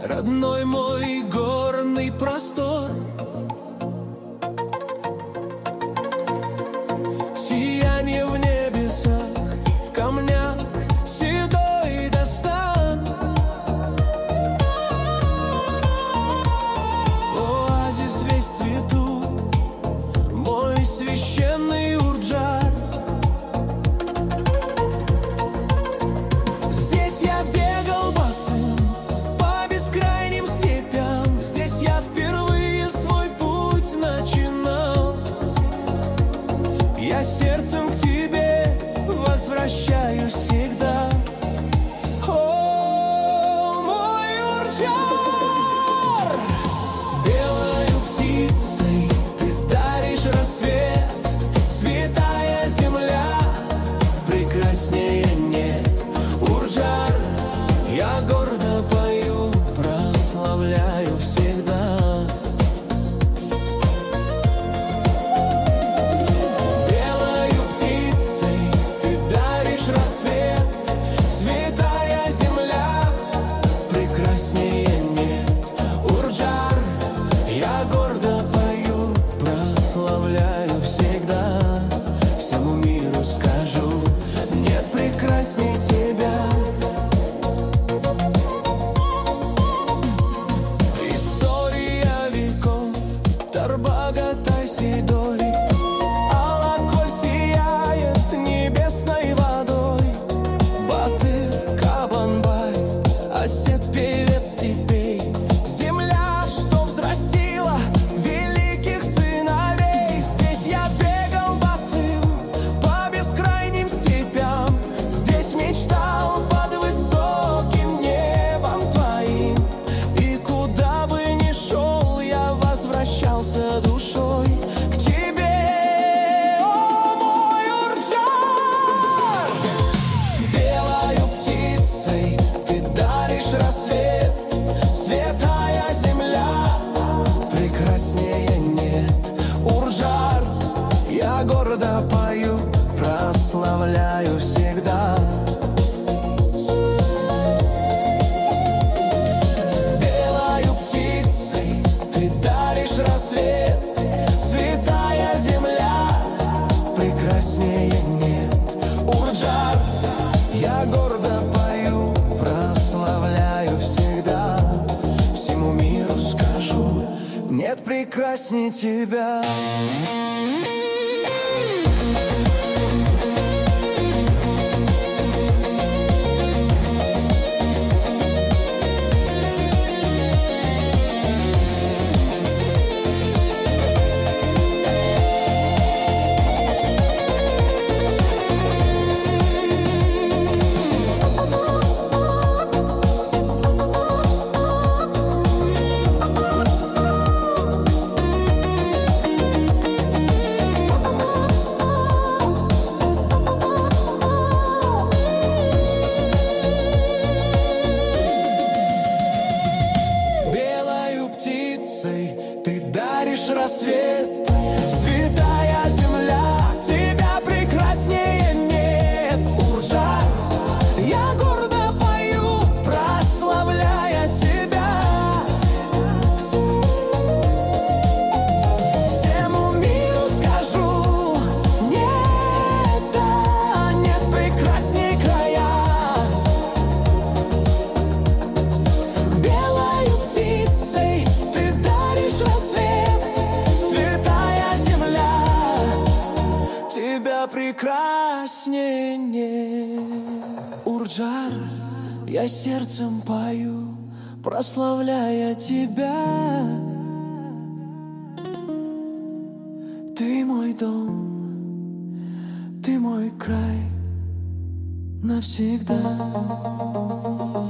родной мой горный простор. Сияние в небесах, в камнях седой достан. Оазис весь в цвету, мой священный Урджар. Здесь я бегал босым по бескрайним степям. Здесь я впервые свой путь начинал. Я сердцем к тебе возвращаюсь всегда. О, мой Урджар! Белою птицей ты даришь рассвет. Святая земля, прекраснее нет. Урджар, я гордо пою, прославляю всегда. Белою птицей ты даришь рассвет. Святая земля, прекраснее нет. Урджар, я гордо пою, прославляю всегда. Всему миру скажу, нет прекрасней тебя. История веков, Тарбагатай седой, Алаколь сияет небесной водой. Батыр, Кабанбай, осет певец степей. Земля, что взрастила великих сыновей. Здесь я бегал босым по бескрайним степям. Здесь мечтал под высоким небом твоим. И куда бы ни шел, я возвращался душой к тебе, о мой Урджар! Белою птицей ты даришь рассвет. Святая земля, прекраснее нет. Урджар, я гордо пою, прославляю всегда. Белою птицей ты даришь рассвет. Святая земля, прекраснее нет. Урджар, я гордо пою, прославляю всегда. Всему миру скажу, нет прекрасней тебя. Белою птицей ты даришь рассвет. Святая земля, тебя прекраснее нет. Урджар, я гордо пою, прославляя тебя. Всему миру скажу, нет, да, нет прекрасней края. Белою птицей ты даришь рассвет. Святая земля, тебя прекраснее нет. Урджар, я сердцем пою, прославляя тебя. Ты мой дом, ты мой край навсегда.